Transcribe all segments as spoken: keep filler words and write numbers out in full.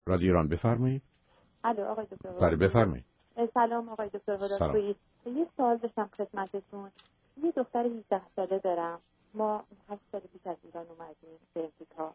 رادیو ایران بفرمایید. الو آقای دکتر. بله بفرمایید. سلام آقای دکتر هدایت‌پویی. یه سوال داشتم خدمتتون. یه دختر هجده ساله دارم. ما هشت سال پیش از ایران اومدیم به امریکا.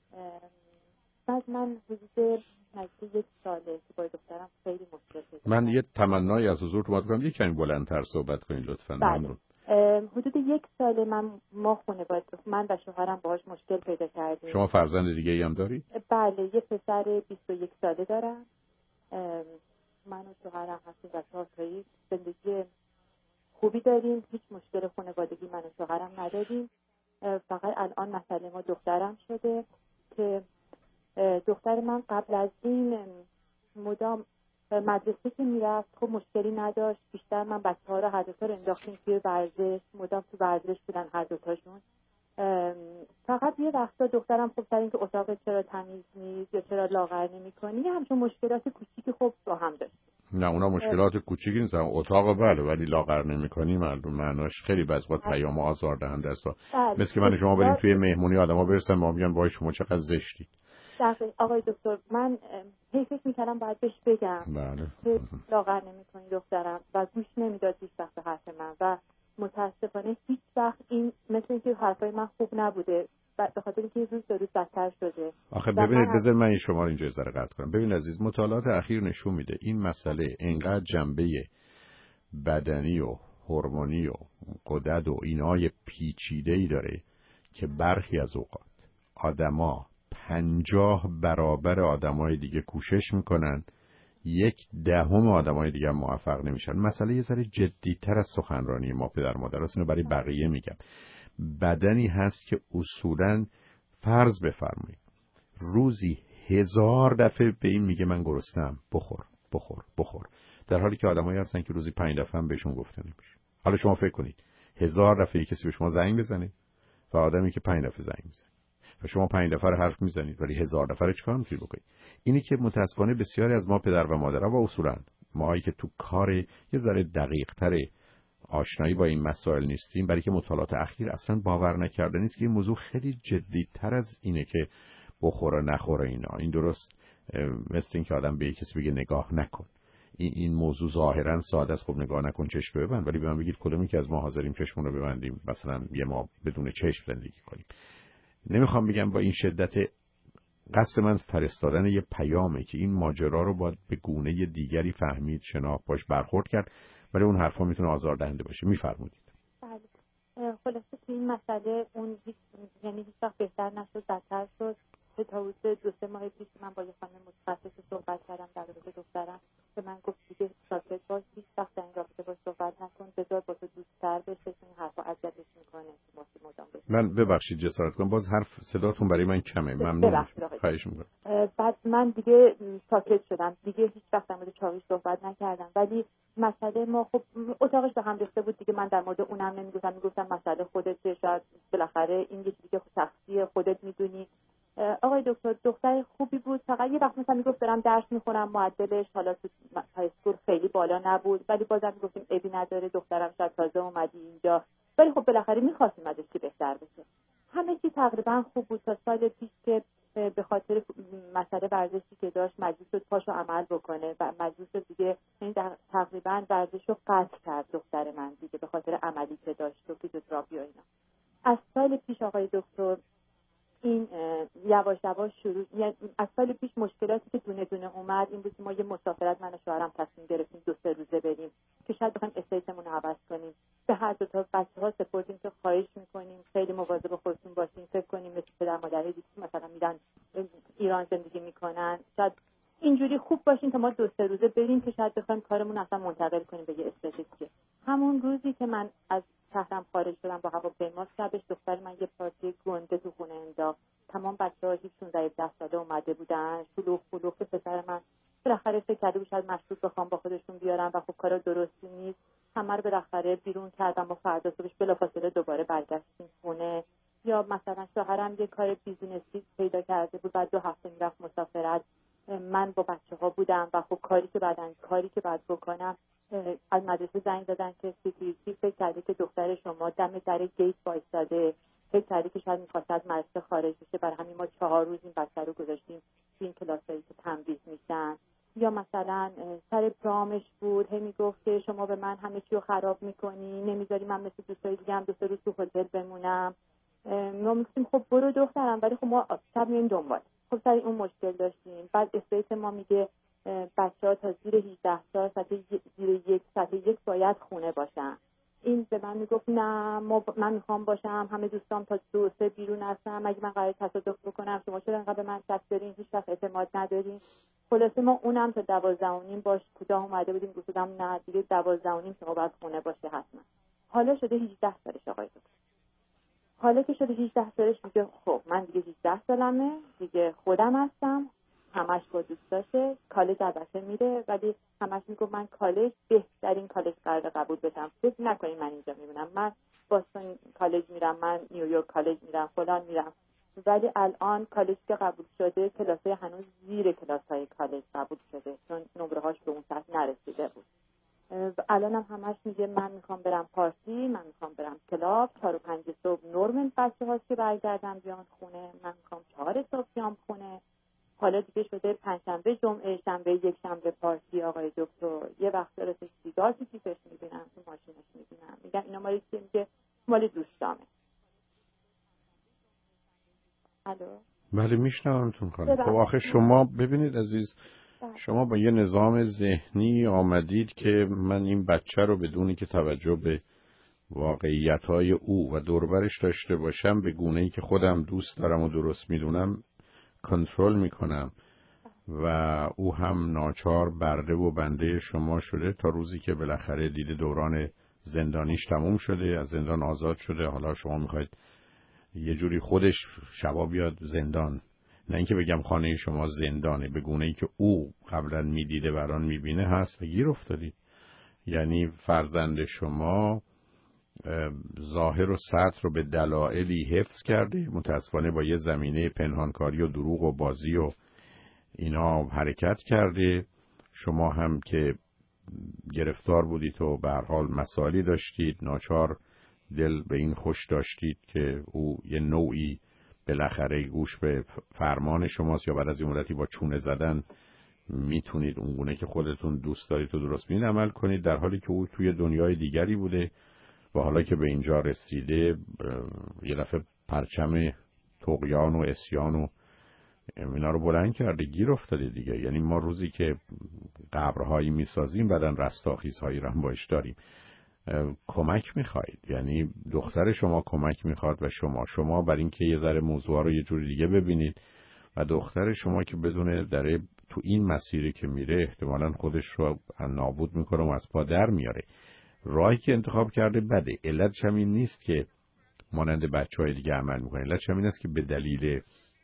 بعد من حدود نزدیک یک ساله که با دخترم خیلی مشکل پیدا من یه تمنای از حضور تو می‌کنم، یک کمی بلندتر صحبت کنید لطفاً. ممنون. حدود یک سال من ما خانواده من و شوهرم باهاش مشکل پیدا کردیم. شما فرزند دیگه ای هم دارید؟ بله، یه پسر بیست و یک ساله دارم. من و شوهرم هستیم و چهار تایی زندگی خوبی داریم، هیچ مشکل خانوادگی من و شوهرم نداریم. فقط الان مسئله ما دخترم شده که دختر من قبل از این مدام مدرسه که میرفت خب مشکلی نداشت. بیشتر من بچه ها رو هر دوتا رو انداختیم توی ورزش، مدام تو ورزش بودن هر دوتاشون. فقط یه وقتا دخترم خب سر این که اتاق چرا تمیز نیست یا چرا لاغر نمی کنی همچون مشکلات کوچیکی خب با هم داشت. نه اونا مشکلات کوچیکی نیستن، اتاق بله، ولی لاغر نمی کنی معلوم معناش خیلی بعضی وقت پیام آزاردهنده است. مثل که من شما بریم توی مهمونی آدما برسن ما میگن وای شما چقدر زشتید. دقیقاً آقای دکتر من هی فکر می‌کردم باید بهش بگم بله که لاغر نمی‌کنی دخترم و گوش نمیداد هیچ وقت به حرف من و متاسفانه هیچ وقت این مثل اینکه حرفای من خوب نبوده به خاطر اینکه روز به روز بدتر شده. آخه ببینید بذار من این شما رو اینجا ذره قطع کنم. ببین عزیز، مطالعات اخیر نشون میده این مسئله اینقدر جنبه بدنی و هورمونی و غدد و اینای پیچیده‌ای داره که برخی از اوقات آدما پنجاه برابر آدمای دیگه کوشش میکنن، یک دهم آدمای دیگه موفق نمیشن. مسئله یه ذره جدی‌تر از سخنرانی ما پدر مادر است. اینو برای بقیه میگم. بدنی هست که اصولاً فرض بفرمایید روزی هزار دفعه به این میگه من گرسنه‌ام، بخور بخور بخور، در حالی که آدمایی هستن که روزی پنج دفعه هم بهشون گفته نمیشه. حالا شما فکر کنید هزار دفعه کسی به شما زنگ بزنه و آدمی که پنج دفعه زنگ میزنه و شما پنج دفعه حرف میزنید ولی هزار دفعه رو چیکار میتونید بکنید؟ اینی که متاسفانه بسیاری از ما پدر و مادرها و اصولاً ماهایی که تو کار یه ذره دقیق‌تر آشنایی با این مسائل نیستیم، برای که مطالعات اخیر اصلا باور نکردنی است که این موضوع خیلی جدی‌تر از اینه که بخوره نخوره اینا. این درست مثل این که آدم به کسی بگه نگاه نکن. این این موضوع ظاهرا ساده است، خب نگاه نکن چشم ببند، ولی به من بگید کدومی که از ما حاضریم چشمون رو ببندیم مثلا یه ما بدون چشم زندگی کنیم؟ نمیخوام بگم با این شدت، قصد من فرستادن یه پیامه که این ماجرا رو باید به گونه دیگری فهمید، شناخت، باش برخورد کرد، ولی اون حرفا میتونه آزاردهنده باشه. میفرمایید. بله. خلاصه که این مسئله اون هیچ یعنی هیچ وقت بهتر نشد، بدتر شد. تا حدود دو سه ماه پیش من با یه خانم متخصص صحبت کردم در رابطه دخترم که من گفت دیگه ساکت باش، هیچ وقت در این رابطه باش صحبت نکن، بذار با تو دوست‌تر بشه، چون این حرفا اذیتش میکنه. مدام من ببخشید جسارت کنم، باز حرف صداتون برای من کمه، ممنون میشم، خواهش میکنم. بعد من دیگه ساکت شدم، دیگه هیچ وقت در مورد چاویش صحبت نکردم، ولی مسئله ما خب اتاقش به هم ریخته بود دیگه. من در مورد اونم نمیگفتم، میگفتم مسئله خودته، شاید بالاخره این یه چیزی که شخصی خودت میدونی. آقای دکتر دختر خوبی بود، فقط یه وقت مثلا میگفت دارم درس میخونم، معدلش حالا تو های اسکول خیلی بالا نبود، ولی بازم میگفتیم عیبی نداره، دخترم شاید تازه اومدی اینجا، ولی خب بالاخره میخواستیم ازش که بهتر بشه. همه چی تقریبا خوب بود تا سال پیش که به خاطر مسئله ورزشی که داشت مجبور شد پاشو عمل بکنه و مجبور شد دیگه یعنی تقریبا ورزش رو قطع کرد دختر من دیگه به خاطر عملی که داشت و فیزیوتراپی و اینا. از سال پیش آقای دکتر این یواش یواش شروع، یعنی از سال پیش مشکلاتی که دونه دونه اومد این بود که ما یه مسافرت من و شوهرم تصمیم گرفتیم دو سه روزه بریم که شاید بخوایم استیتمون رو عوض کنیم. به هر دو تا بچه‌ها سپردیم که خواهش می‌کنیم خیلی مواظب خودتون باشین، فکر کنیم مثل پدر مادرای دیگه مثلا میرن ایران زندگی میکنن، شاید اینجوری خوب باشین تا ما دو سه روزه بریم که شاید بخوایم کارمون اصلا منتقل کنیم به یه استیت. همون روزی که من از شهرم خارج شدم با هواپیما، شبش دختر من یه پارتی گنده تو خونه انداخت. تمام بچه‌ها هیچشون در ده ساله اومده بودن، شلوغ شلوغ. پسر من بالاخره فکر کرده بود شاید مشروب بخوام با خودشون بیارن و خب کارا درستی نیست. همه رو بالاخره بیرون کردم و فردا صبحش بلافاصله دوباره برگشتیم خونه. یا مثلا شوهرم یه کار بیزینسی پیدا کرده بود، بعد دو هفته میرفت مسافرت، من با بچه‌ها بودم و خب کاری که بعدن کاری که بعد بکنم از مدرسه زنگ دادن که سکیوریتی فکر کرده که دختر شما دم در گیت وایساده، فکر کرده که شاید می‌خواد از مدرسه خارج بشه، برای همین ما چهار روز این بچه رو گذاشتیم تو این کلاسایی که تمرین تنبیه میشن. یا مثلا سر پرامش بود هی میگفت که شما به من همه چی رو خراب میکنی، نمیذاری من مثل دوستای دیگه هم دو سه روز تو هتل بمونم. ما میگفتیم خب برو دخترم، ولی خب ما شب میریم دنبال. خب سر اون مشکل داشتیم. بعد استیت ما میگه بچه‌ها تا زیر هجده سال سطح زیر یک سطح یک باید خونه باشن. این به من میگفت نه ما من میخوام باشم، همه دوستام تا دو سه بیرون هستن، مگه من قراره تصادف بکنم؟ شما چرا انقدر به من شک دارین؟ هیچ وقت اعتماد ندارین. خلاصه ما اونم تا دوازده و نیم باش کوتاه اومده بودیم، گفتم نه دیگه دوازده و نیم شما باید خونه باشه حتما. حالا شده هجده سالش آقای دکتر. حالا که شده هجده سالش میگه خب من دیگه هجده سالمه دیگه، خودم هستم، همش با دوستاشه، کالج البته میره ولی همش میگه من کالج بهترین کالج قرار قبول بشم، فکر نکنید من اینجا میمونم، من باستون کالج میرم، من نیویورک کالج میرم، فلان میرم. ولی الان کالج که قبول شده کلاسای هنوز زیر کلاسای کالج قبول شده چون نمره‌هاش به اون سطح نرسیده بود. الان هم همش میگه من میخوام برم پارتی، من میخوام برم کلاب، چهار و پنج صبح نورمال بچه هاست که برگردم بیان خونه، من میخوام چهار صبح بیام خونه. حالا دیگه شده پنجشنبه جمعه شنبه یک شنبه پارتی آقای دکتر. یه وقت رسه سیگار تو کیفش میبینم، تو ماشینش میبینم، میگم اینا مالی که میگه مالی دوستامه. الو بله میشنومتون خانم. خب آخه شما ببینید عزیز، شما با یه نظام ذهنی آمدید که من این بچه رو بدونی که توجه به واقعیت‌های او و دوربرش داشته باشم به گونه‌ای که خودم دوست دارم و درست میدونم کنترل میکنم و او هم ناچار برده و بنده شما شده تا روزی که بالاخره دیده دوران زندانیش تموم شده، از زندان آزاد شده. حالا شما میخواید یه جوری خودش شبا بیاد زندان، نه اینکه بگم خانه شما زندانه، به گونه‌ای که او قبلا میدیده بران میبینه هست و گیر افتادید. یعنی فرزند شما ظاهر و سطح رو به دلایلی حفظ کرده، متاسفانه با یه زمینه پنهانکاری و دروغ و بازی و اینا حرکت کرده. شما هم که گرفتار بودید و به هر حال مسائلی داشتید، ناچار دل به این خوش داشتید که او یه نوعی بالاخره گوش به فرمان شماست یا بعد از این مدتی با چونه زدن میتونید اونگونه که خودتون دوست دارید و درست می‌بینید عمل کنید، در حالی که او توی دنیای دیگری بوده و حالا که به اینجا رسیده یه دفعه پرچم طغیان و عصیان و اینا رو بلند کرده، گیر افتاده دیگه. یعنی ما روزی که قبرهایی میسازیم بعدن رستاخیزهایی رو هم باش داریم. کمک میخواید، یعنی دختر شما کمک میخواد و شما شما بر این که یه ذره موضوع رو یه جوری دیگه ببینید و دختر شما که بدون داره تو این مسیری که میره احتمالاً خودش رو نابود میکنه و از پا در میاره. راهی که انتخاب کرده بده. علتش هم این نیست که مانند بچهای دیگه عمل میکنه، علتش هم این است که به دلیل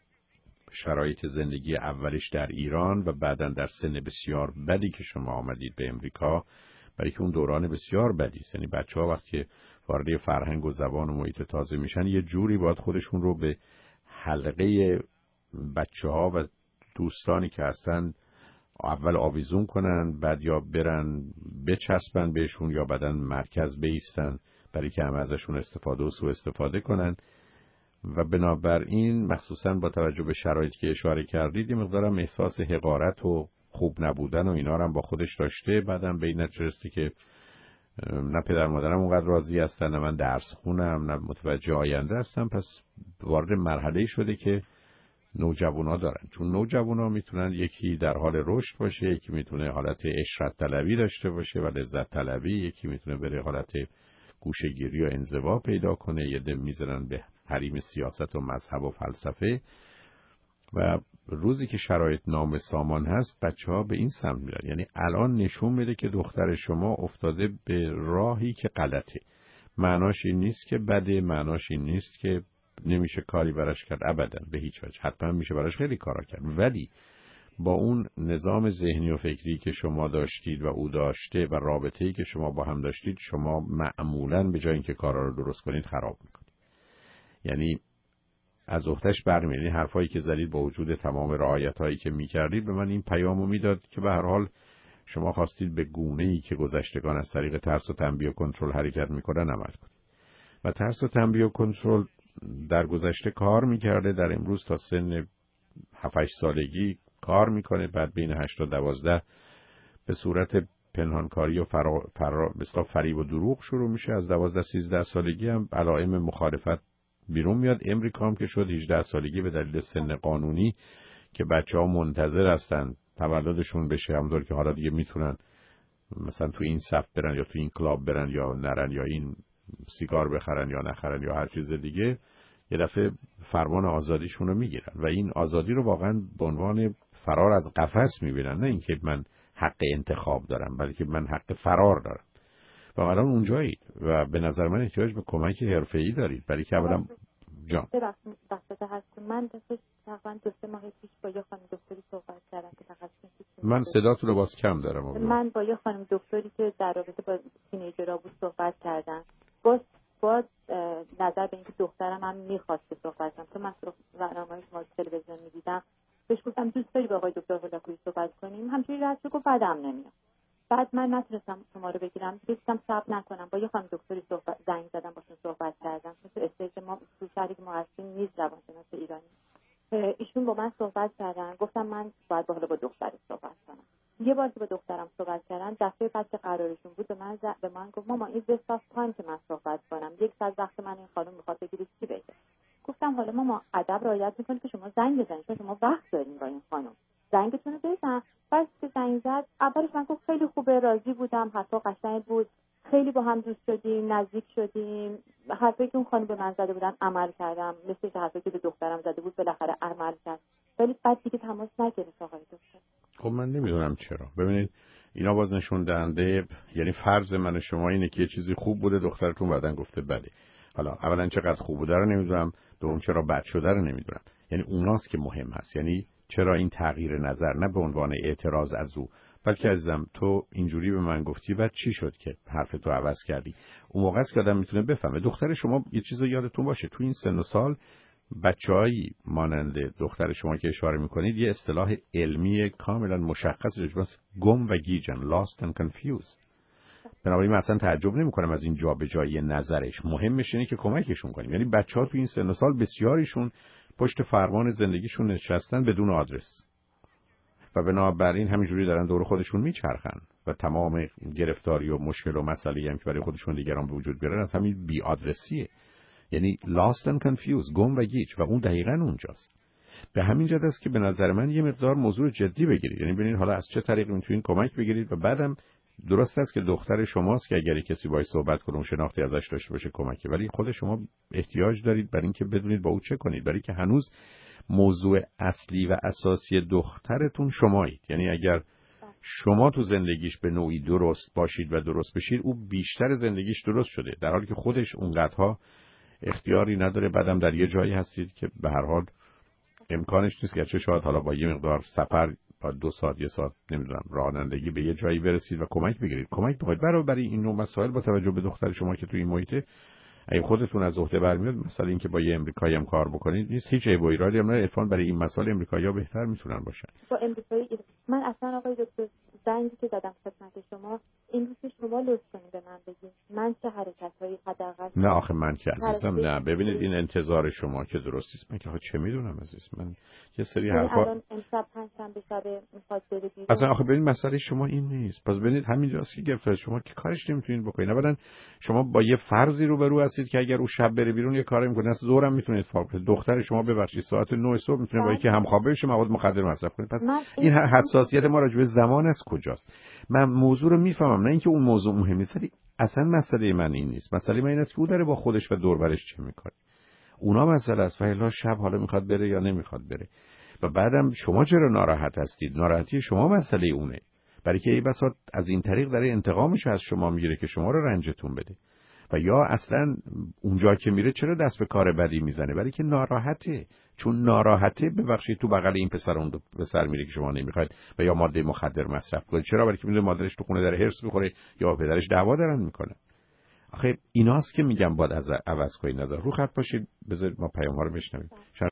شرایط زندگی اولش در ایران و بعداً در سن بسیار بدی که شما آمدید به امریکا، برای که اون دوران بسیار بدی است. یعنی بچه‌ها وقتی وارد فرهنگ و زبان و محیط تازه میشن یه جوری باید خودشون رو به حلقه بچه‌ها و دوستانی که هستن اول آویزون کنن، بعد یا برن بچسبن بهشون یا بعدن مرکز بیستن برای که همه ازشون استفاده و سوء استفاده کنن. و بنابراین مخصوصا با توجه به شرایطی که اشاره کردید یه مقدارم احساس حقارت و خوب نبودن و اینا رو هم با خودش داشته. بعدم به این نتیجه رسیده که نه پدر مادرم اونقدر راضی هستن، نه من درس خونم، نه متوجه آینده هستم. پس وارد مرحله شده که نوجوانا دارن، چون نوجوانا میتونن یکی در حال رشد باشه، یکی میتونه حالت عشرت طلبی داشته باشه و لذت طلبی، یکی میتونه بره حالت گوشه‌گیری و انزوا پیدا کنه، یه دم میزنن به حریم سیاست و مذهب و فلسفه. و روزی که شرایط نامسامان هست بچه ها به این سمت میرن. یعنی الان نشون میده که دختر شما افتاده به راهی که غلطه. معناش این نیست که بده، معناش این نیست که نمیشه کاری براش کرد، ابدا به هیچ وجه، حتما میشه براش خیلی کارا کرد. ولی با اون نظام ذهنی و فکری که شما داشتید و او داشته و رابطه‌ای که شما با هم داشتید، شما معمولاً به جای اینکه کارا رو درست کنید خراب میکنید. یعنی از اختش برمیاد. این حرفایی که زدید با وجود تمام رعایت‌هایی که می‌کردید به من این پیامو میداد که به هر حال شما خواستید به گونه‌ای که گذشتگان از طریق ترس و تنبیه و کنترل حرکت می‌کنن عمل کنید. و ترس و تنبیه و کنترل در گذشته کار می‌کرده، در امروز تا سن هفت هشت سالگی کار میکنه، بعد بین هشت تا دوازده به صورت پنهانکاری و فرا فرا مثلا فریب و دروغ شروع میشه. از دوازده سیزده سالگی هم علائم مخالفت بیرون میاد. امریکا هم که شد هجده سالگی به دلیل سن قانونی که بچه‌ها منتظر هستن تولدشون بشه، همونطور که حالا دیگه میتونن مثلا تو این صف برن یا تو این کلاب برن یا نرن یا این سیگار بخرن یا نخرن یا هر چیز دیگه، یه دفعه فرمان آزادیشون رو میگیرن و این آزادی رو واقعا به عنوان فرار از قفس میبینن، نه اینکه من حق انتخاب دارم بلکه من حق فرار دارم. و الان اونجایید و به نظر من احتیاج به کمک حرفه‌ای دارید، برای که اولا جان ببخشید وقت هست من دفعه تقریبا دو سه ماه پیش با یه خانم دکتری صحبت کردم که تخصص من صداتون رو باز کم دارم. من با یه خانم دکتری که در رابطه با تینیجرها بود صحبت کردم. باز باز نظر به اینکه دخترم هم می‌خواست که صحبت کنم، تو من برنامه‌های شما تلویزیون می‌دیدم، بهش گفتم دوست داری با آقای دکتر هولاکویی صحبت کنیم؟ همچنین راست گفت بعدم نمیاد. بعد من نتونستم شما رو بگیرم، گفتم صبر نکنم با یه خانم دکتری صحبت زنگ زدم باشون صحبت کردم تو استیج ما تو شهری که ما هستیم نیست روانشناس ایرانی. ایشون با من صحبت کردن، گفتم من باید با حالا با دختر صحبت کنم. یه بار که با دخترم صحبت کردن دفعه بعد که قرارشون بود به من ز... به من گفت ماما این وسط تایم که من صحبت کنم یک ساعت وقت من این خانم میخواد بگیرید چی بگه. گفتم حالا ماما ادب رعایت میکنید که شما زنگ بزنید چون شما وقت دارین با این خانم، زنگتون رو بزن. بعد که زنگ زد اولش من گفت خیلی خوبه، راضی بودم، حرفا قشنگ بود، خیلی با هم دوست شدیم، نزدیک شدیم. حرفایی که اون خانم به من زده بودن عمل کردم، مثل که حرفایی که به دخترم زده بود بالاخره عمل کرد. ولی بعد دیگه تماس نگرفت آقای دکتر. خب من نمیدونم چرا. ببینید اینا باز نشون دهنده، یعنی فرض من و شما اینه که یه چیزی خوب بوده دخترتون بعدن گفته بله. حالا اولا چقدر خوب بوده رو نمیدونم، دوم چرا بد شده رو نمیدونم. یعنی اوناست که مهم هست. یعنی چرا این تغییر نظر، نه به عنوان اعتراض از او، بلکه عزیزم تو اینجوری به من گفتی بعد چی شد که حرف تو عوض کردی. اون موقع است که آدم میتونه بفهمه. دختر شما یه چیزو یادتون باشه، تو این سن و سال بچه‌ای مانند دختر شما که اشاره میکنید یه اصطلاح علمی کاملا مشخص رجباس گم و گیجن، lost and confused. بنابراین من اصلا تعجب نمیکنم از این جابجایی نظرش. مهمش اینه که کمکشون کنیم. یعنی بچه‌ها تو این سن و سال بسیاریشون پشت فرمان زندگیشون نشستن بدون آدرس و بنابراین همینجوری دارن دور خودشون میچرخن و تمام گرفتاری و مشکل و مسئله‌ای هم که برای خودشون دیگران به وجود بیارن از همین بی آدرسیه. یعنی lost and confused، گم و گیج، و اون دقیقاً اونجاست. به همین جهت است که به نظر من یه مقدار موضوع جدی بگیرید. یعنی ببینید حالا از چه طریقی میتونید کمک بگیرید و بعدم درست است که دختر شماست که اگر کسی باهاش صحبت کنه و شناختی ازش داشته باشه کمکی، ولی خود شما احتیاج دارید برای اینکه بدونید با او چه کنید، برای که هنوز موضوع اصلی و اساسی دخترتون شمایید. یعنی اگر شما تو زندگیش به نوعی درست باشید و درست بشید، او بیشتر زندگیش درست شده، در حالی که خودش اونقدرها اختیاری نداره. بعدم در یه جایی هستید که به هر حال امکانش نیست، گرچه شاید حالا با یه مقدار سفر با دو ساعت یه ساعت نمیدونم رانندگی به یه جایی برسید و کمک بگیرید. کمک بخواید برای برای این نوع مسائل با توجه به دختر شما که تو این محیطه، اگه خودتون از عهده برمیاد، مثلا اینکه با یه امریکایی هم کار بکنید نیست، هیچ عیب و ایرادی هم نداره. برای این مسائل امریکایی‌ها بهتر میتونن باشن. با امریکایی من اصلا آقای دکتر زنگی که زدم خدمت شما این روز شما لطف کنید به من بگید من چه حرکت‌هایی حداقل. نه آخه من که عزیزم نه، ببینید این انتظار شما که درست است. من که آخه چه میدونم عزیز، من یه سری حرفا الان امشب پنجشنبه شب میخواد بره بیرون. اصلا آخه ببین مسئله شما این نیست. پس ببینید همینجاست که گرفته شما که کارش نمیتونید بکنید. اولا شما با یه فرضی روبرو هستید که اگر او شب بره بیرون یه کاری میکنه، اصلا ظهرم میتونه اتفاق بیفته. دختر شما ببخشید ساعت نه صبح میتونه با یکی همخوابه بشه مواد مخدر مصرف کنه. پس این حساسیت ما راجع به زمان از کجاست؟ من موضوع رو میفهمم، نه اینکه اون موضوع مهم نیست. اصلا مسئله من این نیست. مسئله من این است که او داره با خودش و دور برش چه میکنه. اونا مسئله است و الا شب حالا میخواد بره یا نمیخواد بره. و بعدم شما چرا ناراحت هستید؟ ناراحتی شما مسئله اونه. برای که ای بساط از این طریق داره انتقامش از شما میگیره که شما رو رنجتون بده. و یا اصلا اونجا که میره چرا دست به کار بدی میزنه؟ برای که ناراحته. چون ناراحته ببخشید تو بغل این پسر اون پسر میره که شما نمیخواید و یا ماده مخدر مصرف کنه. چرا؟ برای که میدونه مادرش تو خونه داره هرس میخوره یا پدرش دعوا دارن میکنه. آخه ایناست که میگم باید از عوض کنید نظر. رو خط باشید، بذارید ما پیام ها رو بشنویم.